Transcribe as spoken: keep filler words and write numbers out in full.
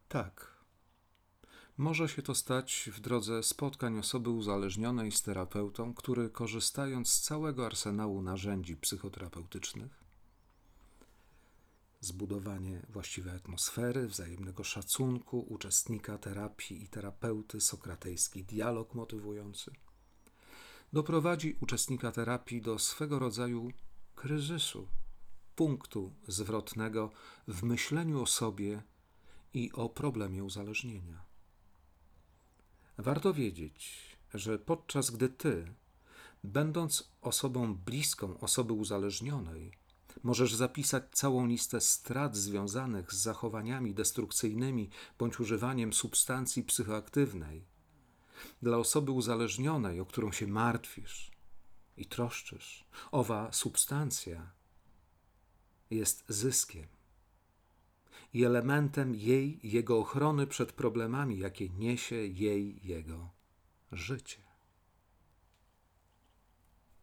Tak, może się to stać w drodze spotkań osoby uzależnionej z terapeutą, który, korzystając z całego arsenału narzędzi psychoterapeutycznych, zbudowanie właściwej atmosfery, wzajemnego szacunku uczestnika terapii i terapeuty, sokratejski dialog motywujący, doprowadzi uczestnika terapii do swego rodzaju kryzysu, punktu zwrotnego w myśleniu o sobie i o problemie uzależnienia. Warto wiedzieć, że podczas gdy ty, będąc osobą bliską osoby uzależnionej, możesz zapisać całą listę strat związanych z zachowaniami destrukcyjnymi bądź używaniem substancji psychoaktywnej, dla osoby uzależnionej, o którą się martwisz i troszczysz, owa substancja jest zyskiem i elementem jej, jego ochrony przed problemami, jakie niesie jej jego życie.